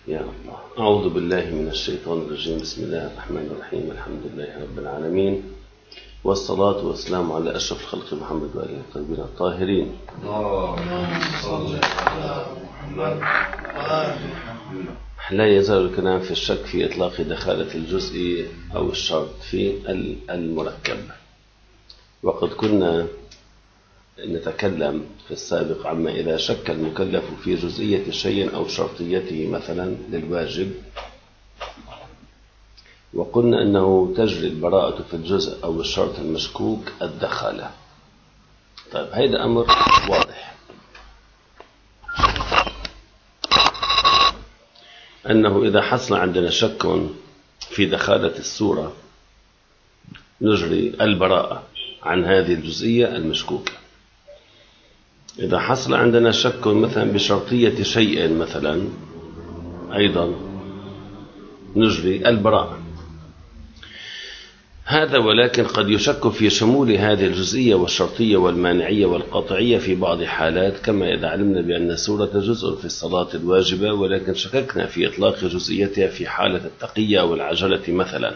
يا الله. أعوذ بالله من الشيطان الرجيم. بسم الله الرحمن الرحيم. الحمد لله رب العالمين، والصلاة والسلام على أشرف الخلق محمد وآله الطيبين الطاهرين. لا يزال الكلام في الشك في إطلاق دخالة الجزء أو الشرط في المركب، وقد كنا نتكلم في السابق عما إذا شك المكلف في جزئية شيء أو شرطيته مثلا للواجب، وقلنا أنه تجري البراءة في الجزء أو الشرط المشكوك الدخالة. طيب هذا أمر واضح، أنه إذا حصل عندنا شك في دخالة السورة نجري البراءة عن هذه الجزئية المشكوكة. إذا حصل عندنا شك مثلا بشرطية شيء مثلا أيضا نجري البراءة. هذا ولكن قد يشك في شمول هذه الجزئية والشرطية والمانعية والقطعية في بعض حالات، كما إذا علمنا بأن السورة جزء في الصلاة الواجبة ولكن شككنا في إطلاق جزئيتها في حالة التقية والعجلة مثلا،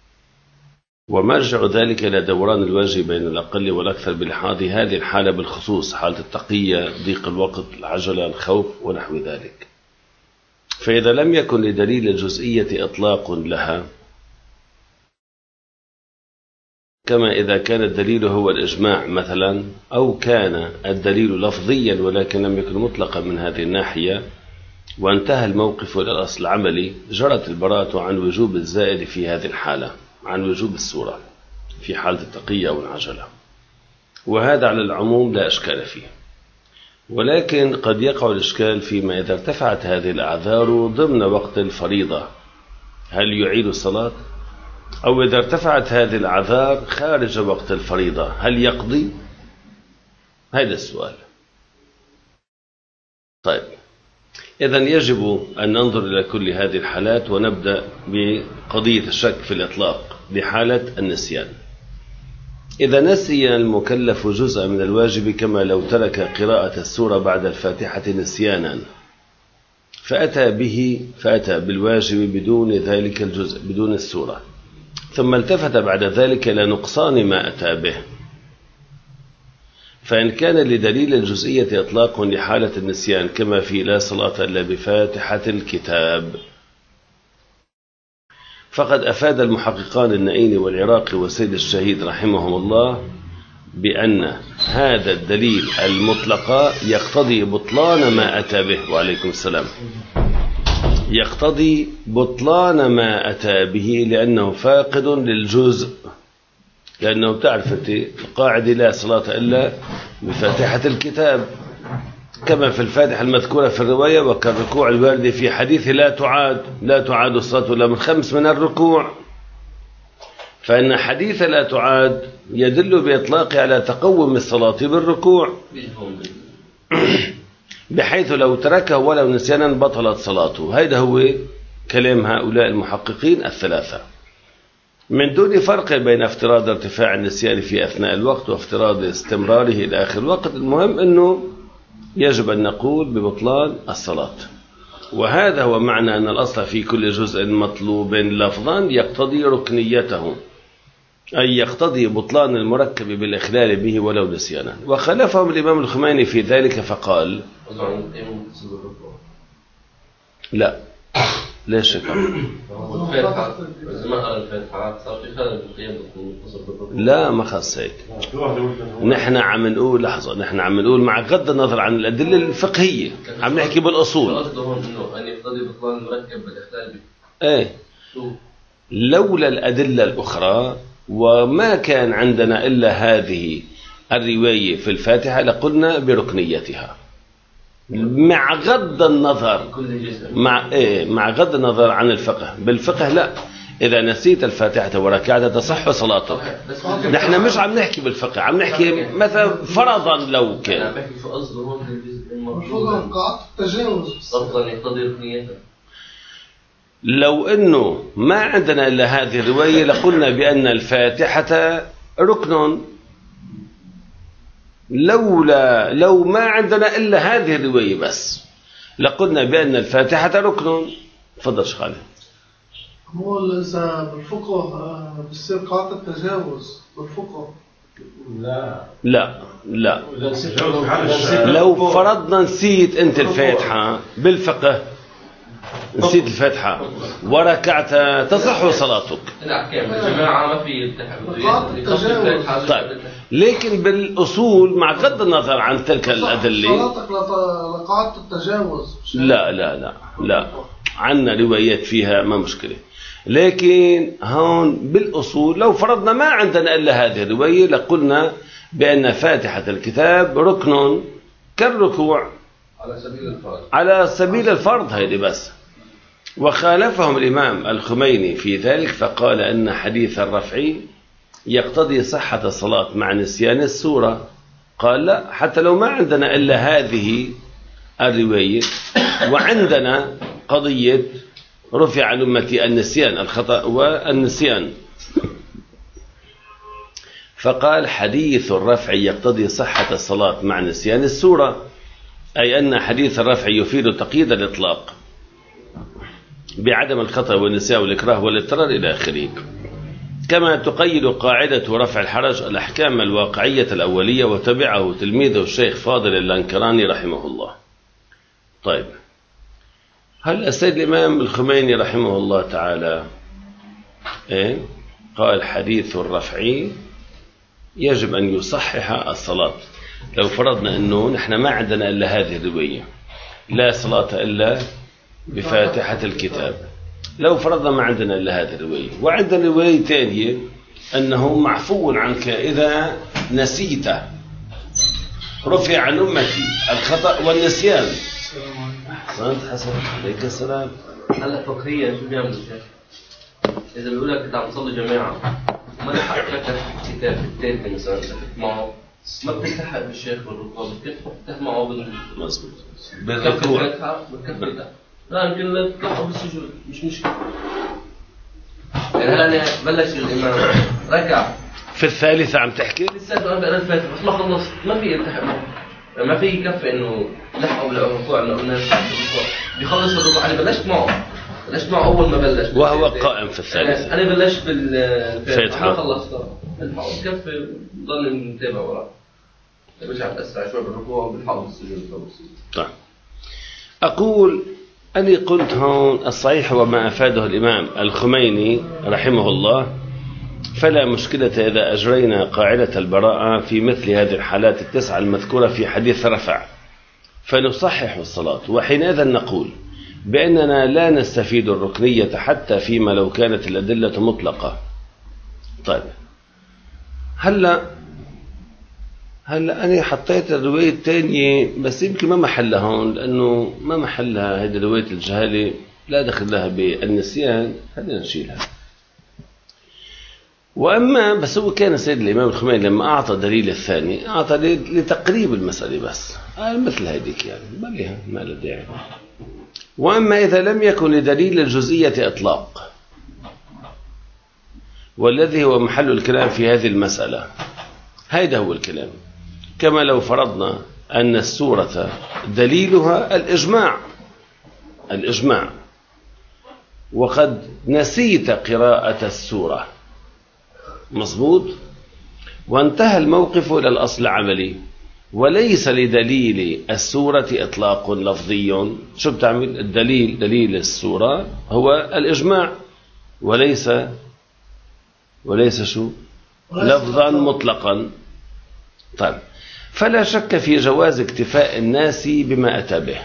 ومرجع ذلك إلى دوران الواجب بين الأقل والأكثر بلحاظ هذه الحالة بالخصوص، حالة التقية، ضيق الوقت، العجلة، الخوف ونحو ذلك. فإذا لم يكن لدليل الجزئية إطلاق لها، كما إذا كان الدليل هو الإجماع مثلا، أو كان الدليل لفظيا ولكن لم يكن مطلقا من هذه الناحية، وانتهى الموقف إلى الأصل العملي، جرت البراءة عن وجوب الزائد في هذه الحالة، عن وجوب السورة في حالة التقية والعجلة، وهذا على العموم لا إشكال فيه. ولكن قد يقع الإشكال فيما إذا ارتفعت هذه الأعذار ضمن وقت الفريضة، هل يعيد الصلاة؟ أو إذا ارتفعت هذه الأعذار خارج وقت الفريضة هل يقضي؟ هذا السؤال. طيب إذن يجب أن ننظر إلى كل هذه الحالات، ونبدأ بقضية الشك في الإطلاق بحالة النسيان. إذا نسي المكلف جزءا من الواجب كما لو ترك قراءة السورة بعد الفاتحة نسيانا، فأتى بالواجب بدون ذلك الجزء، بدون السورة، ثم التفت بعد ذلك إلى نقصان ما أتى به، فإن كان لدليل الجزئية إطلاق لحالة النسيان كما في لا صلاة إلا بفاتحة الكتاب، فقد أفاد المحققان النائين والعراقي وسيد الشهيد رحمهم الله بأن هذا الدليل المطلق يقتضي بطلان ما أتى به، وعليكم السلام، يقتضي بطلان ما أتى به لأنه فاقد للجزء، لأنه تعرف القاعدة لا صلاة إلا بفاتحة الكتاب، كما في الفاتحة المذكورة في الرواية، وكالركوع الوارد في حديث لا تعاد الصلاة إلا من 5 من الركوع، فإن حديث لا تعاد يدل بإطلاقه على تقوم الصلاة بالركوع، بحيث لو تركه ولو نسيانا بطلت صلاته. هذا هو كلام هؤلاء المحققين الثلاثة، من دون فرق بين افتراض ارتفاع النسيان في أثناء الوقت وافتراض استمراره إلى آخر الوقت. المهم أنه يجب أن نقول ببطلان الصلاة، وهذا هو معنى أن الأصل في كل جزء مطلوب لفظا يقتضي ركنيته، أي يقتضي بطلان المركب بالإخلال به ولو نسيانا. وخالفهم الإمام الخميني في ذلك فقال لا، ليش لا ما خاص هيك. نحن عم نقول لحظة، نحن عم نقول مع غض النظر عن الأدلة الفقهية، عم نحكي بالأصول. ايه لولا الأدلة الأخرى وما كان عندنا إلا هذه الرواية في الفاتحة لقلنا بركنيتها، مع غض النظر مع غض النظر عن الفقه. بالفقه لا، إذا نسيت الفاتحة وركعتها تصح صلاتك. نحن مش عم نحكي بالفقه، عم نحكي مثلا فرضا لو كان لو أنه ما عندنا إلا هذه الرواية لقلنا بأن الفاتحة ركن، لو ما عندنا إلا هذه الرواية بس لقلنا بأن الفاتحة ركن، تفضل شيخ علي. هو إذا بالفقه بصير قاعدة التجاوز بالفقه؟ لا لو فرضنا نسيت أنت الفاتحة بالفقه، نسيت الفاتحة وركعت تصح صلاتك. الجماعة ما في طيب، لكن بالأصول مع غض النظر عن تلك الأدلة صلاتك لقاعدة التجاوز. لا عنا روايات فيها ما مشكلة، لكن هون بالأصول لو فرضنا ما عندنا إلا هذه الرواية لقلنا بأن فاتحة الكتاب ركن كالركوع على سبيل الفرض هيدي بس. وخالفهم الإمام الخميني في ذلك فقال أن حديث الرفع يقتضي صحة الصلاة مع نسيان السورة. قال لا، حتى لو ما عندنا إلا هذه الرواية وعندنا قضية رفع عن أمتي النسيان الخطأ والنسيان، فقال حديث الرفع يقتضي صحة الصلاة مع نسيان السورة، أي أن حديث الرفع يفيد تقييد الإطلاق بعدم الخطأ والنسيان والإكراه والاضطرار إلى آخره، كما تقيد قاعدة رفع الحرج الأحكام الواقعية الأولية، وتبعه تلميذه الشيخ فاضل اللانكراني رحمه الله. طيب، هل السيد الإمام الخميني رحمه الله تعالى قال حديث الرفع يجب أن يصحح الصلاة. لو فرضنا أنه نحن ما عندنا إلا هذه الرواية، لا صلاة إلا بفاتحة الكتاب، لو فرضنا ما عندنا إلا هذه الرواية، وعندنا رواية ثانية أنه معفو عنك إذا نسيت، رفع عن أمتي الخطأ والنسيان. أحسنت حسن، عليك السلام. هلا فقهيا شو بيعمل الشيخ؟ إذا بيقول لك أنت عم تصلي جماعة وما لحقت لك الكتاب الثالث مثلا معه، ما بتلتحق بالشيخ بالركوع، بتفتح معه مظبوط بالركوع بالكفر. لا يمكن لا تطلعوا بالسجود، مش مشكلة. يعني هلا بلش الإمام ركع في الثالثة عم تحكي لسه أنا بقرأ الفاتحة بس ما خلص، ما في يلتحق معه، يعني ما في يكفي إنه لحقوا بالركوع إنه قلنا بيخلص الركوع. أنا بلشت معه أول ما بلش وهو قائم في الثالثة. أنا بلشت بالفاتحة ما خلصت بلحقوا بكفي، ضل نتابع وراه. برجع بأسرع شوي بالركوع وبلحقوا بالسجود. طيب، أقول أني قلت هون الصحيح وما أفاده الإمام الخميني رحمه الله، فلا مشكلة إذا أجرينا قاعدة البراءة في مثل هذه الحالات التسعة المذكورة في حديث رفع، فنصحح الصلاة، وحينئذ نقول بأننا لا نستفيد الركنية حتى فيما لو كانت الأدلة مطلقة. طيب، هلأ أنا حطيت الرواية الثانية بس يمكن ما محلها هون، لأنه ما محلها هذه رواية الجهالة، لا دخل لها بالنسيان، خلينا نشيلها. وأما بس هو كان سيد الإمام الخميني لما أعطى دليل الثاني أعطى لتقريب المسألة بس، مثل هذيك يعني ما له داعي. وأما إذا لم يكن لدليل الجزئية إطلاق، والذي هو محل الكلام في هذه المسألة، هذا هو الكلام. كما لو فرضنا أن السورة دليلها الإجماع وقد نسيت قراءة السورة، مظبوط، وانتهى الموقف إلى الأصل العملي، وليس لدليل السورة إطلاق لفظي. شو بتعمل؟ الدليل دليل السورة هو الإجماع، وليس شو لفظا مطلقا. طيب، فلا شك في جواز اكتفاء الناس بما أتى به،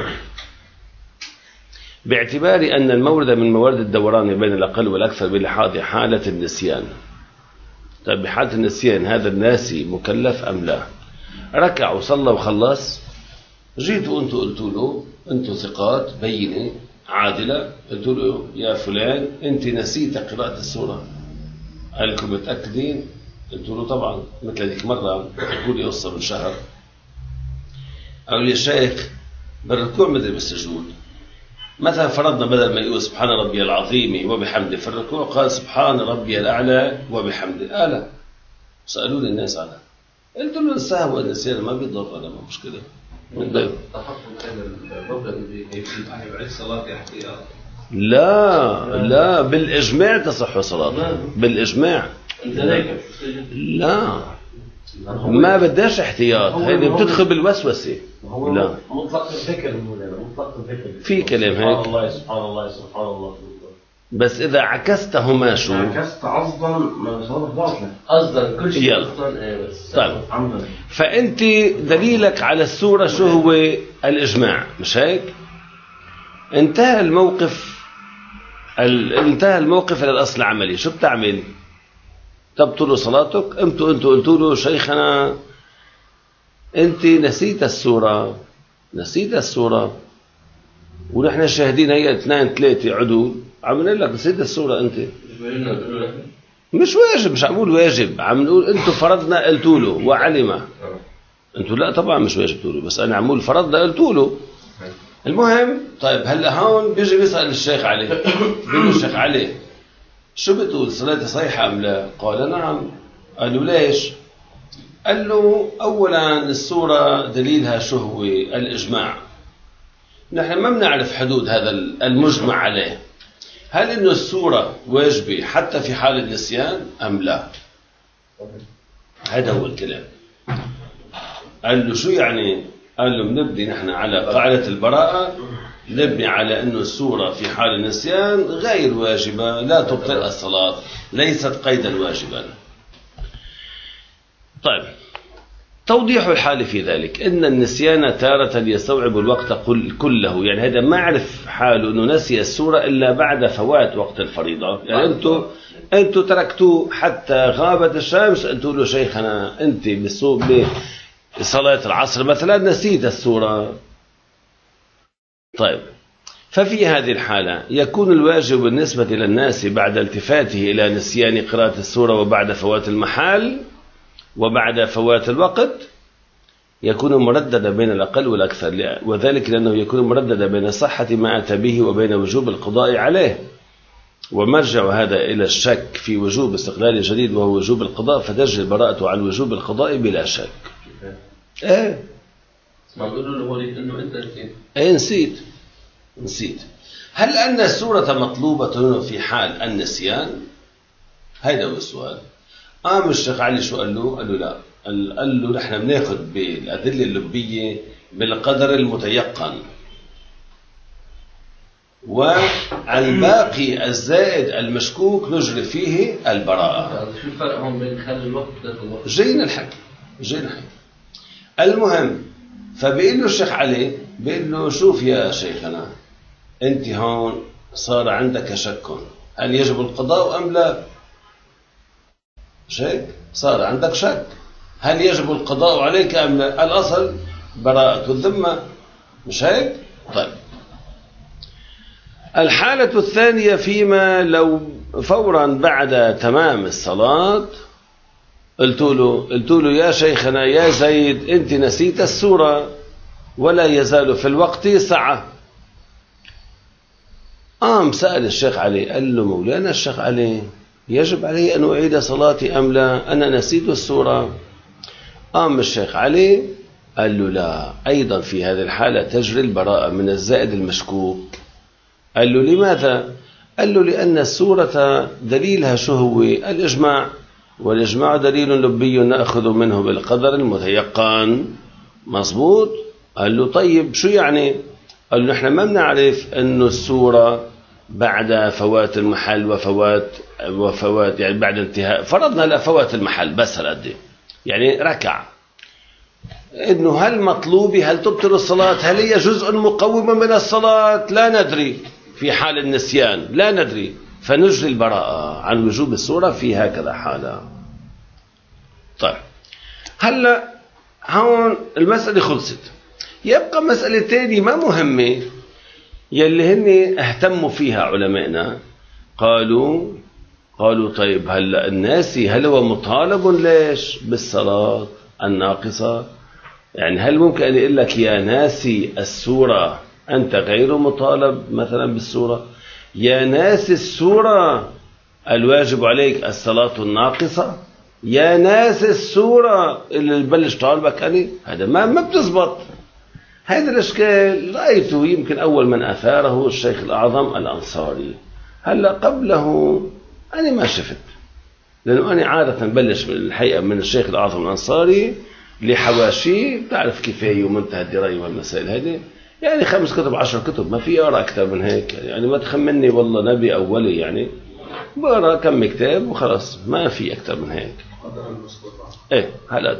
باعتبار أن المورد من موارد الدوران بين الأقل والأكثر بلحاظ حالة النسيان. طيب، بحالة النسيان هذا الناسي مكلف أم لا؟ ركع وصلى وخلص، جيتوا أنتوا قلتوا له أنتوا ثقات بينة عادلة، قلتوا له يا فلان أنت نسيت قراءة السورة، قال لكم متأكدين؟ قلتوا له طبعا، مثل هذيك مرة تقول لي قصة من شهر، قال لي الشيخ بالركوع مدري بالسجود، مثلا فرضنا بدل ما يقول سبحان ربي العظيم وبحمده في الركوع قال سبحان ربي الأعلى وبحمده. لا سألوني الناس عنها، قلت له السهو والنسيان ما بيضر، أنا ما مشكلة. تحقق هذا الركن اللي بعد الصلاة يحكي لا بالإجماع تصح صلاته بالإجماع. لا ما بداش احتياط، هذه بتدخل بالوسوسة. لا مطلق الذكر مطلق الذكر في كلام هيك سبحان الله سبحان الله سبحان الله. بس إذا عكستهما شو؟ عكست عصدا ما صار باطلا قصدا كل شيء يلا. بس. طيب عمدا. فأنت دليلك على السورة شو هو؟ الإجماع، مش هيك؟ انتهى الموقف إلى الأصل العملي. شو بتعمل؟ تبطل صلاتك. انتوا قلتوا له شيخنا انت نسيت السورة ونحن شاهدين هي 2 3 عدول عم نقول لك نسيت السورة. انت مش واجب، مش عم نقول واجب، عم نقول انتوا فرضنا قلتوا له وعلم. انتوا لا طبعا مش واجب تقولوا، بس انا عم نقول فرضنا قلتوا له. المهم طيب هلا هون بيجي بيسأل الشيخ علي بيقول الشيخ علي شو بتقول صلاتي صحيحة أم لا؟ قال نعم. قال له ليش؟ قال له أولا السورة دليلها شو هو؟ الإجماع. نحن ما بنعرف حدود هذا المجمع عليه، هل إنه السورة واجبة حتى في حال النسيان أم لا؟ هذا هو الكلام. قال له شو يعني؟ قال له بنبني نحن على قاعدة البراءة، نبني على أنه السورة في حال النسيان غير واجبة لا تبطل الصلاة، ليست قيدا واجبا. طيب توضيح الحال في ذلك أن النسيان تارة يستوعب الوقت كله، يعني هذا ما عرف حاله أنه نسي السورة إلا بعد فوات وقت الفريضة. يعني أنتوا تركتوه حتى غابت الشمس، قلتوا له شيخنا أنت بصلاة العصر مثلا نسيت السورة. طيب ففي هذه الحالة يكون الواجب بالنسبة للناس بعد التفاته إلى نسيان قراءة السورة وبعد فوات المحال وبعد فوات الوقت يكون مرددا بين الأقل والأكثر، وذلك لأنه يكون مرددا بين صحة ما أتى به وبين وجوب القضاء عليه، ومرجع هذا إلى الشك في وجوب استقلال جديد وهو وجوب القضاء، فتجري البراءة عن وجوب القضاء بلا شك. ما بيقولوا له هو إنه أنت نسيت. هل أن السورة مطلوبة في حال النسيان؟ هذا هو السؤال. الشيخ علي شو قال له؟ قال له لا، قال له نحن بناخذ بالأدلة اللبية بالقدر المتيقن، والباقي الزائد المشكوك نجري فيه البراءة. شو الفرق هون بين خلال الوقت والوقت؟ جينا الحكي. المهم فبيقول له الشيخ علي بيقول له شوف يا شيخنا انت هون صار عندك شك هل يجب القضاء ام لا؟ شيء صار عندك شك هل يجب القضاء عليك ام لا؟ الاصل براءة الذمة، مش هيك؟ طيب الحالة الثانية فيما لو فورا بعد تمام الصلاة قلت له يا شيخنا يا زيد انت نسيت السورة ولا يزال في الوقت ساعة. سأل الشيخ علي قال له مولانا الشيخ علي يجب علي أن أعيد صلاتي أم لا؟ أنا نسيت السورة. الشيخ علي قال له لا، أيضا في هذه الحالة تجري البراءة من الزائد المشكوك. قال له لماذا؟ قال له لأن السورة دليلها شو هو؟ الإجماع، والإجماع دليل لبي نأخذ منه بالقدر المتيقن. مظبوط؟ قال له طيب شو يعني؟ قال له نحن ما بنعرف أنه السورة بعد فوات المحل وفوات يعني بعد انتهاء، فرضنا لا فوات المحل بس هالقد يعني ركع، إنه هل مطلوبي هل تبطل الصلاة؟ هل هي جزء مقوم من الصلاة؟ لا ندري. في حال النسيان لا ندري، فنجري البراءة عن وجوب السورة في هكذا حالة. طيب هلا هون المسألة خلصت، يبقى مسألة تانية ما مهمة يلي هن اهتموا فيها علمائنا. قالوا طيب هلا الناسي هل هو مطالب ليش بالصلاة الناقصة؟ يعني هل ممكن أن يقول لك يا ناسي السورة أنت غير مطالب مثلا بالسورة، يا ناسي السورة الواجب عليك الصلاة الناقصة، يا ناسي السورة اللي بلش طالبك أنا؟ هذا ما بتزبط. هذا الإشكال رأيته يمكن أول من أثاره الشيخ الأعظم الأنصاري. هلا قبله أنا ما شفت، لأنه أنا عادة بلش الحقيقة من الشيخ الأعظم الأنصاري لحواشي، تعرف كفاية ومنتهى الدراية والمسائل هذه، يعني 5 كتب 10 كتب، ما في أقرأ أكثر من هيك، يعني ما تخمني والله نبي أو ولي، يعني بقرأ كم كتاب وخلاص، ما في أكثر من هيك. إيه هلا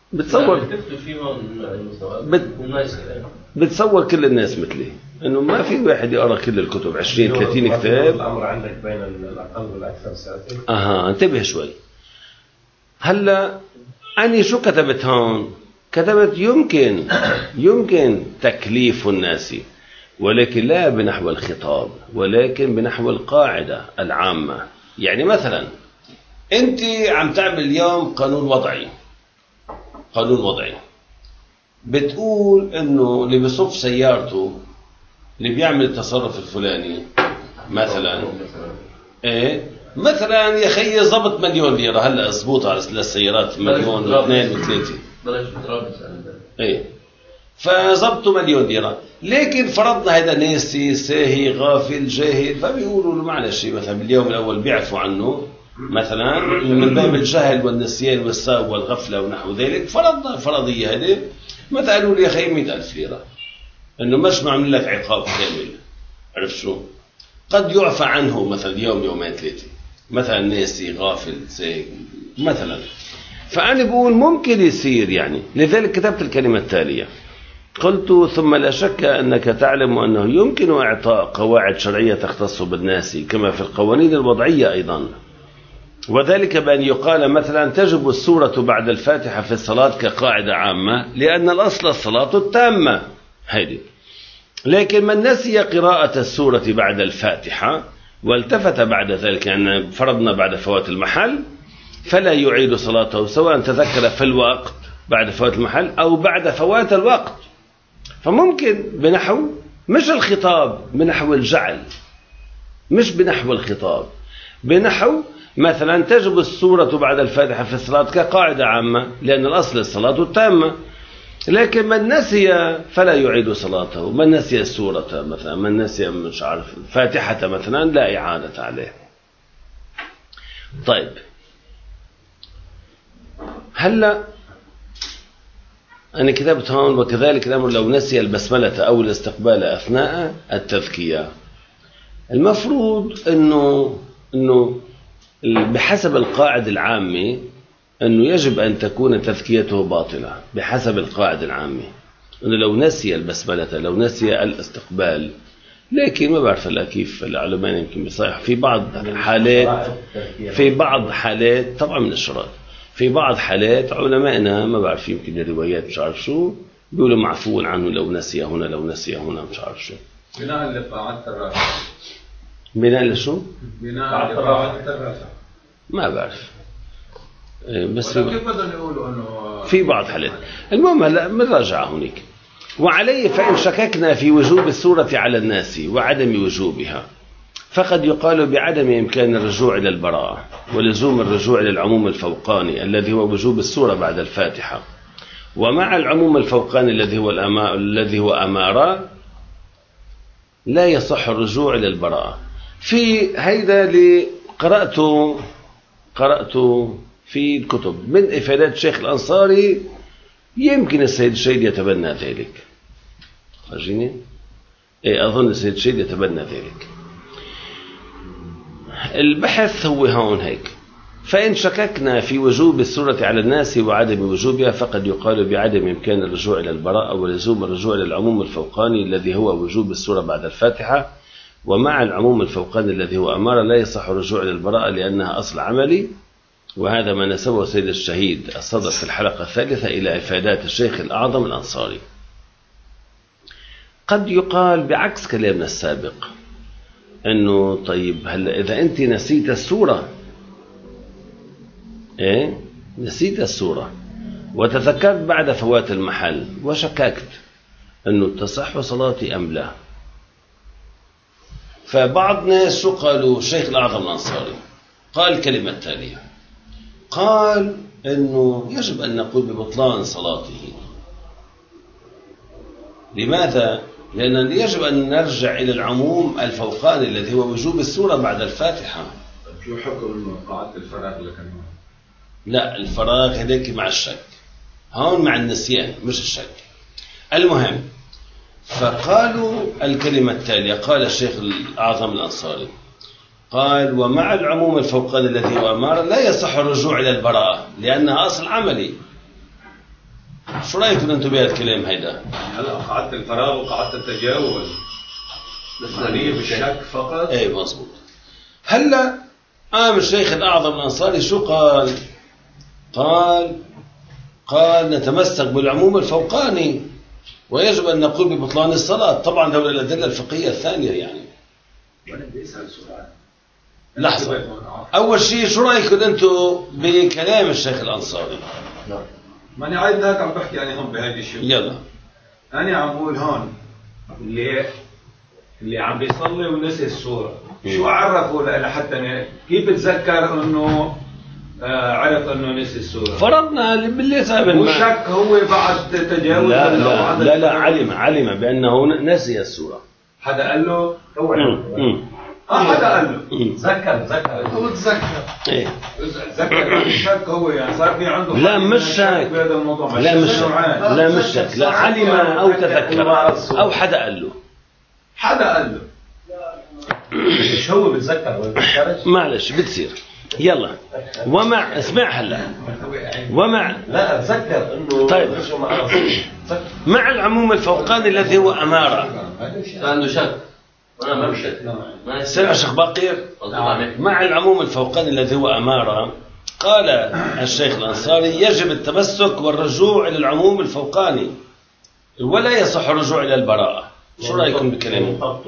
بتصور كل الناس مثلي انه ما في واحد يقرا كل الكتب 20 30 كتاب. الامر عندك بين الاقل والاكثر ساعتين. انتبه شوي. هلا اني شو كتبت هون؟ كتبت يمكن تكليف الناس، ولكن لا بنحو الخطاب، ولكن بنحو القاعده العامه. يعني مثلا انت عم تعمل اليوم قانون وضعي، بتقول انه اللي بيصف سيارته اللي بيعمل التصرف الفلاني مثلا مثلا يا خيي ضبط مليون ليره، هلا اضبطها للسيارات مليون واثنين وثلاثه بلاش فضبطوا مليون ليره، لكن فرضنا هذا ناسي ساهي غافل جاهل، فبيقولوا له معلش مثلا باليوم الاول بيعفوا عنه مثلا من باب الجهل والنسيان والسهو والغفله ونحو ذلك. فرضنا فرضيه هذه، مثلا قالوا لي يا اخي 100,000 ليره، انه مش معمل لك عقاب كامل، عرفت شو؟ قد يعفى عنه مثلا يوم يومين ثلاثه، مثلا ناسي غافل ساهي مثلا. فانا بقول ممكن يصير يعني، لذلك كتبت الكلمه التاليه، قلت ثم لا شك أنك تعلم أنه يمكن إعطاء قواعد شرعية تختص بالناس كما في القوانين الوضعية أيضا، وذلك بأن يقال مثلا تجب السورة بعد الفاتحة في الصلاة كقاعدة عامة، لأن الأصل الصلاة التامة هذه، لكن من نسي قراءة السورة بعد الفاتحة والتفت بعد ذلك، يعني فرضنا بعد فوات المحل، فلا يعيد صلاته سواء تذكر في الوقت بعد فوات المحل أو بعد فوات الوقت. فممكن بنحو مش الخطاب، بنحو الجعل، مش بنحو الخطاب، بنحو مثلا تجب السورة بعد الفاتحة في الصلاة كقاعدة عامة، لأن الأصل الصلاة التامة، لكن من نسي فلا يعيد صلاته، من نسي السورة مثلا، من نسي مش عارف الفاتحة مثلا لا إعادة عليه. طيب هلأ أنا كتبت هون وكذلك الأمر لو نسي البسملة أو الاستقبال أثناء التذكية. المفروض أنه بحسب القاعدة العامة أنه يجب أن تكون تذكيته باطلة، بحسب القاعدة العامة أنه لو نسي البسملة لو نسي الاستقبال، لكن ما بعرف هلا كيف العلماء يمكن بيصيح في بعض حالات طبعا من الشرائط، في بعض حالات علمائنا ما بعرف يمكن الروايات مش عارف شو بيقولوا معفو عنه لو نسي هنا لو نسي هنا مش عارف شو. بناء لقاعدة الرافع. بناء لشو؟ بناء لقاعدة الرافع. ما بعرف بس كيف بدهم يقولوا انه في بعض حالات. المهم هلا بنراجع هناك. وعليه فإن شككنا في وجوب السورة على الناس وعدم وجوبها فقد يقال بعدم إمكان الرجوع إلى البراءة ولزوم الرجوع إلى العموم الفوقاني الذي هو وجوب السورة بعد الفاتحة، ومع العموم الفوقاني الذي هو أمارة لا يصح الرجوع إلى البراءة. في هيدا اللي قرأته في الكتب من إفادات الشيخ الأنصاري، يمكن السيد الشهيد يتبنى ذلك. خرجيني أظن السيد الشهيد يتبنى ذلك. البحث هو هون هيك، فإن شككنا في وجوب السورة على الناس وعدم وجوبها فقد يقال بعدم إمكان الرجوع إلى البراءة ولزوم الرجوع إلى العموم الفوقاني الذي هو وجوب السورة بعد الفاتحة، ومع العموم الفوقاني الذي هو أمارة لا يصح الرجوع إلى البراءة لأنها أصل عملي. وهذا ما نسبه سيد الشهيد الصدر في الحلقة الثالثة إلى إفادات الشيخ الأعظم الأنصاري. قد يقال بعكس كلامنا السابق أنه طيب هلا إذا أنت نسيت السورة نسيت السورة وتذكرت بعد فوات المحل وشككت أنه تصح صلاتي أم لا، فبعض ناس شو قالوا الشيخ الأعظم الأنصاري قال الكلمة التالية، قال أنه يجب أن نقول ببطلان صلاته، لماذا؟ لأن يجب أن نرجع إلى العموم الفوقاني الذي هو وجوب السورة بعد الفاتحة. شو حكم قاعدة الفراغ اللي كان لا، الفراغ هذيك مع الشك، هون مع النسيان مش الشك. المهم، فقالوا الكلمة التالية، قال الشيخ الأعظم الأنصاري قال: ومع العموم الفوقاني الذي هو أمارة لا يصح الرجوع إلى البراءة لأنها أصل عملي. شو رأيكم أنتم بهذا الكلام هيدا؟ هلا قاعدة الفراغ وقاعدة التجاوز هي بالشك فقط. اي مظبوط. هلا قام الشيخ الأعظم الأنصاري شو قال؟ قال نتمسك بالعموم الفوقاني ويجب أن نقول ببطلان الصلاة. طبعا دولة الأدلة الفقهية الثانية يعني. وأنا بدي أسأل سؤال. لحظة، أول شيء شو رأيكم أنتم بكلام الشيخ الأنصاري؟ ماني عايز هيك عم بحكي أنا هم بهذه الشيء. يلا. أنا عم بقول هون اللي عم بيصلي ونسي السورة، شو عرفوا لحتى كيف بتذكر إنه عرف إنه نسي السورة؟ فرضنا باللي سابن مو شك هو بعد تجاوز. لا علم بأنه نسي السورة. حدا قال له؟ حدا قال له ذكر هو تذكر. ايه ذكر. شك هو يعني صار في عنده. لا مش شك. لا مش شك. لا علم أو تذكر أو حدا قال له. مش هو بتذكر ولا بتذكرش؟ معلش بتصير. يلا. ومع اسمع هلا. ومع لا اتذكر انه طيب مع العموم الفوقاني الذي هو أمارة. عنده شك. أنا ما بشك. سمع شيخ باقر. مع العموم الفوقاني الذي هو أمارة، قال الشيخ الأنصاري يجب التمسك والرجوع إلى العموم الفوقاني ولا يصح الرجوع إلى البراءة. شو رأيكم بكلامه؟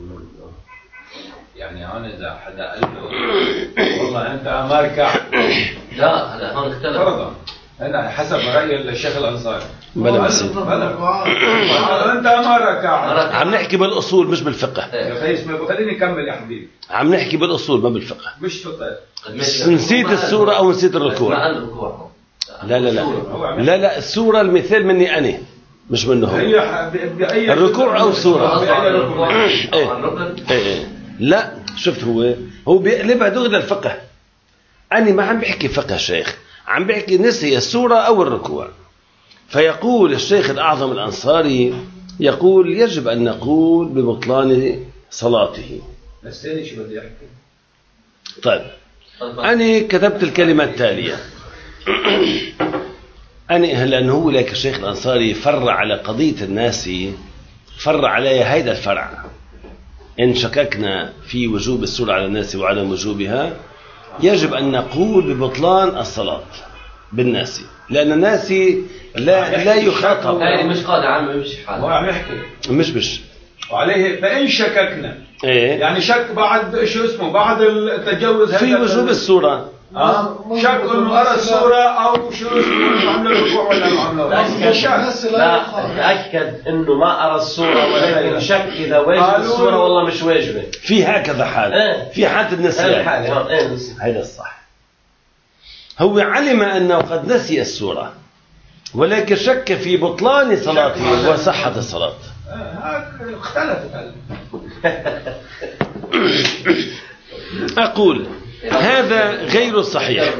يعني هون إذا حدا قال له والله أنت أماركع، لا هلا هون اختلف. فرضا هذا حسب رأي الشيخ الأنصاري. بلا أنت أماركع. عم نحكي بالأصول مش بالفقه. خليني أكمل يا حبيبي. عم نحكي بالأصول ما بالفقه. مش فقه. نسيت السورة أو نسيت الركوع. لا السورة المثال مني أنا مش منه هو. الركوع أو السورة. إيه. لا شفت هو بيقلبها دغري الفقه. أنا ما عم بحكي فقه شيخ، عم بحكي نسي السورة أو الركوع. فيقول الشيخ الأعظم الأنصاري يقول يجب أن نقول ببطلان صلاته. الثاني شو بدي أحكي؟ طيب أنا كتبت الكلمة التالية. أنا لأنه هو لك الشيخ الأنصاري فرع على قضية الناس، فرع عليها هيدا الفرع. إن شككنا في وجوب السورة على الناس وعدم وجوبها يجب أن نقول ببطلان الصلاة بالناس، لأن الناس لا يخاطب. هذه مش قاعدة عامة، مش حالة. وعم يحكي مش وعليه فإن شككنا. إيه؟ يعني شك بعد شو اسمه بعد التجوز في وجوب السورة. شك إنه أرى السورة أو شو اسمه عمل الركوع ولا ما عمله. لا تأكد إنه ما أرى السورة، ولكن شك إذا واجب السورة والله مش واجبة. في هكذا حال. في حالة النسيان. هذا الصح. هو علم أنه قد نسي السورة ولكن شك في بطلان صلاته وصحة الصلاة. اختلفت. أقول هذا غير صحيح.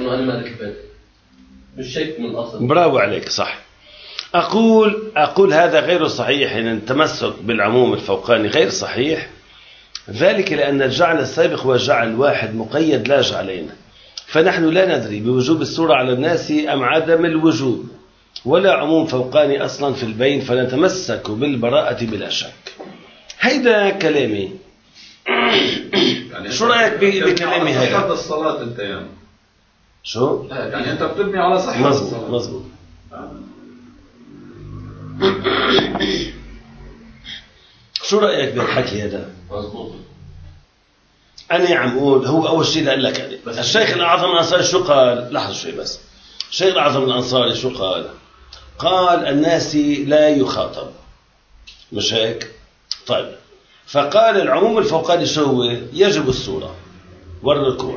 مش شك من الأصل. برافو عليك صح. أقول هذا غير صحيح، إن التمسك بالعموم الفوقاني غير صحيح، ذلك لأن الجعل السابق هو جعل واحد مقيد لا جعلين، فنحن لا ندري بوجوب السورة على الناس أم عدم الوجوب، ولا عموم فوقاني أصلا في البين، فنتمسك بالبراءة بلا شك. هيدا كلامي. يعني شو رأيك بكلامي هيدا؟ صحة الصلاة أنت يعني شو؟ يعني أنت بتبني على صحة الصلاة. مظبوط. شو رأيك بالحكي هذا؟ مظبوط. أنا عم أقول هو أول شيء قال لك يعني. الشيخ الأعظم الأنصاري شو قال؟ لحظة شوي بس. الشيخ الأعظم الأنصاري شو قال؟ قال الناس لا يخاطب، مش هيك؟ طيب فقال العموم الفوقاني شو هو؟ يجب السورة والركوع.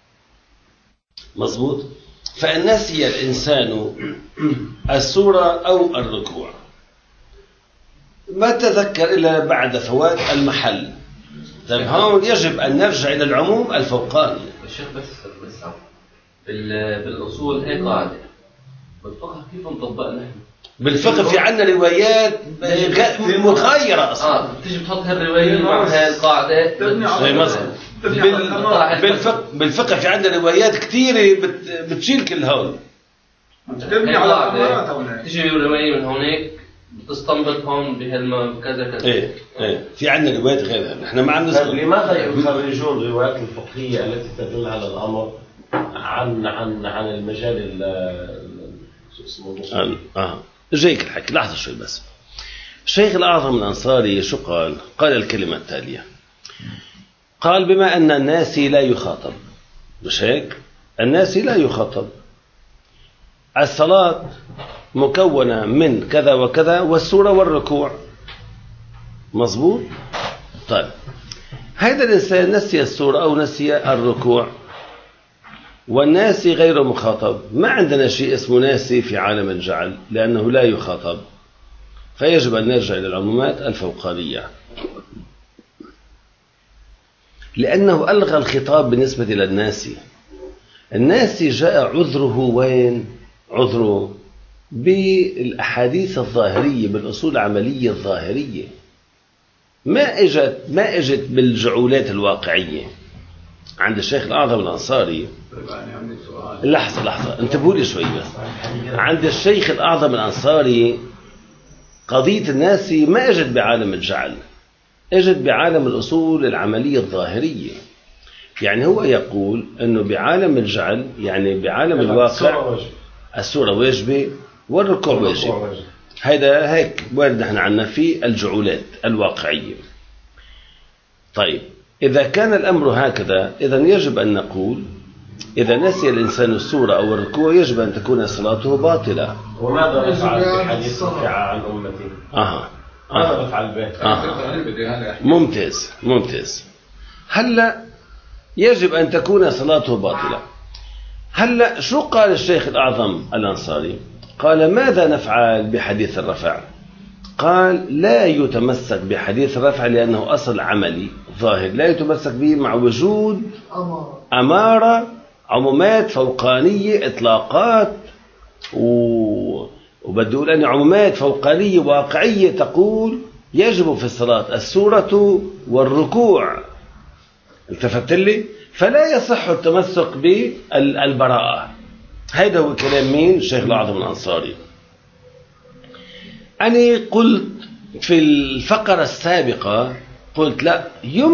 مظبوط. فإن نسي الإنسان السورة أو الركوع ما تذكر إلا بعد فوات المحل. طيب هون يجب أن نرجع إلى العموم الفوقاني. الشيخ بس بالأصول هي قاعدة، بالفقه كيف نطبقها نحن؟ بالفقه في عندنا روايات متغيرة أصلا. تيجي بتحط هالرواية مع هالقاعدة زي مثلا بالفقه في عندنا روايات كثيرة بتشيل كل هول. تبني على الأمارات. تيجي رواية من هونيك بتستنبط هون كذا كذا. إيه في عندنا روايات غيرها نحن ما عندنا. طيب لماذا يخرجون الروايات الفقهية التي تدل على الأمر عن المجال شو اسمه؟ جايك الحكي، لحظة شوي بس. الشيخ الأعظم الأنصاري شو قال؟ قال الكلمة التالية، قال بما أن الناس لا يخاطب، مش هيك؟ الناس لا يخاطب، الصلاة مكونة من كذا وكذا والسورة والركوع، مظبوط؟ طيب هذا الإنسان نسي السورة أو نسي الركوع والناس غير مخاطب، ما عندنا شيء اسمه ناسي في عالم الجعل لأنه لا يخاطب، فيجب أن نرجع إلى العمومات الفوقانية، لأنه ألغى الخطاب بالنسبة إلى الناسي. الناسي جاء عذره وين؟ عذره بالأحاديث الظاهرية، بالأصول العملية الظاهرية، ما اجت بالجعولات الواقعية. عند الشيخ الأعظم الأنصاري، لحظة انتبهوا لي شوي بس. عند الشيخ الأعظم الأنصاري قضية الناسي ما اجت بعالم الجعل، اجت بعالم الأصول العملية الظاهرية. يعني هو يقول أنه بعالم الجعل، يعني بعالم الواقع، السورة واجبة والركوع واجب. هذا هيك وارد نحن عنا في الجعولات الواقعية. طيب إذا كان الأمر هكذا، إذن يجب أن نقول إذا نسي الإنسان السورة أو الركوع يجب أن تكون صلاته باطلة. وماذا نفعل بحديث رفع عن أمتي؟ ماذا نفعل به؟ ممتاز. هلا يجب أن تكون صلاته باطلة. هلا شو قال الشيخ الأعظم الأنصاري؟ قال ماذا نفعل بحديث الرفع؟ قال لا يتمسك بحديث الرفع لأنه أصل عملي ظاهر، لا يتمسك به مع وجود أمارة، عمومات فوقانية، إطلاقات، وبدي أقول أن عمومات فوقانية واقعية تقول يجب في الصلاة السورة والركوع. التفت لي؟ فلا يصح التمسك بالبراءة. هذا هو كلام مين؟ الشيخ الأعظم الأنصاري. أنا قلت في الفقرة السابقة، قلت لا،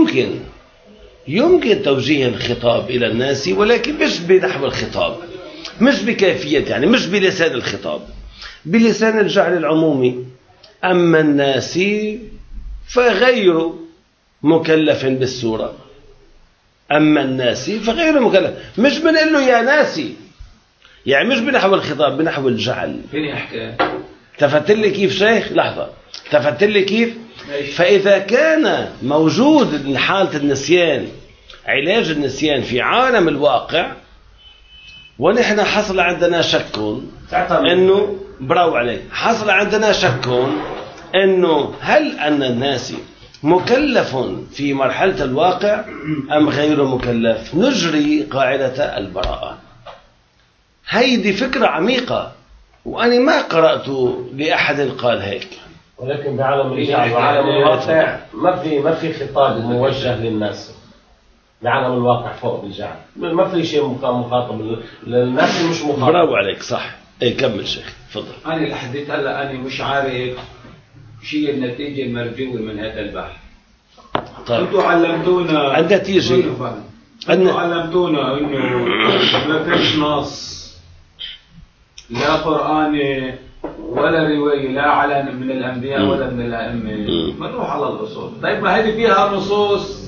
يمكن توجيه الخطاب إلى الناس، ولكن مش بنحو الخطاب، مش بكيفية، يعني مش بلسان الخطاب، بلسان الجعل العمومي. أما الناس فغير مكلف بالسورة، أما الناس فغير مكلف، مش بنقول له يا ناسي، يعني مش بنحو الخطاب، بنحو الجعل. فيني أحكي؟ تفت لي كيف شيخ؟ لحظة، تفت لي كيف؟ فإذا كان موجود حالة النسيان، علاج النسيان في عالم الواقع، ونحن حصل عندنا شك إنه براو عليه، حصل عندنا شك إنه هل أن الناس مكلف في مرحلة الواقع أم غير مكلف، نجري قاعدة البراءة. هيدي فكرة عميقة، وأنا ما قرأت لأحد قال هيك. ولكن بعالم الجعل وعالم الواقع ما في خطاب موجه للناس. بعالم الواقع فوق الجعل ما في شيء مخاطب للناس، مش مخاطب. برافو عليك، صح. اي كمل شيخ، تفضل. أنا لحديت هلا أنا مش عارف شيء النتيجة المرجوة من هذا البحث. طيب. أنتوا علمتونا النتيجة، أنتوا علمتونا إنه ما فيش نص لا قرآني ولا رواية لا على من الأنبياء ولا من الأئمة، بنروح على الأصول. طيب ما هذه فيها نصوص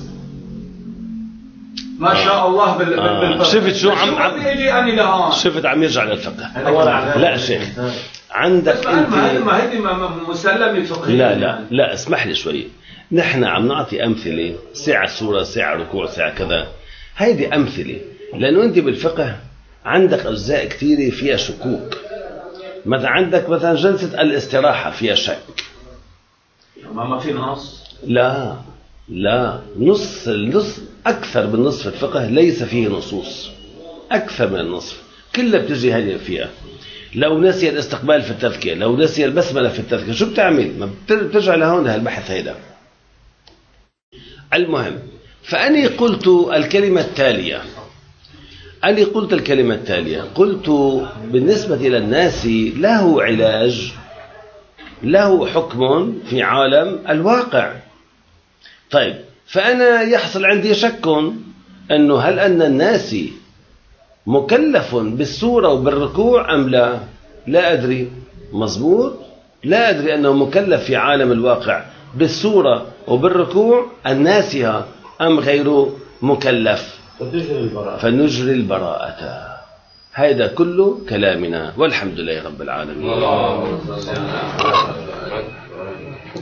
ما شاء الله شفت شو عم يجي أنا لهون، شفت عم يرجع للفقه. لا شيخ، عندك انت ما هذه مسلمة فقهية. لا اسمح لي شوي، نحن عم نعطي أمثلة، ساعة سورة، ساعة ركوع، ساعة كذا، هيدي أمثلة، لأنه أنت بالفقه عندك أجزاء كثيرة فيها شكوك. مثلا عندك مثلا جلسة الاستراحة فيها شك، ما في نص. لا النص أكثر من نصف الفقه ليس فيه نصوص، أكثر من النصف كلها بتجي هذه فيها. لو نسي الاستقبال في التذكية، لو نسي البسملة في التذكية، شو بتعمل؟ ما بترجع لهون هالبحث هيدا. المهم، فأني قلت الكلمة التالية، قلت بالنسبة إلى الناس له علاج، له حكم في عالم الواقع. طيب، فأنا يحصل عندي شك أنه هل أن الناس مكلف بالسورة وبالركوع أم لا؟ لا أدري. مظبوط، لا أدري أنه مكلف في عالم الواقع بالسورة وبالركوع الناسها أم غير مكلف، فنجري البراءة. هذا كله كلامنا، والحمد لله رب العالمين.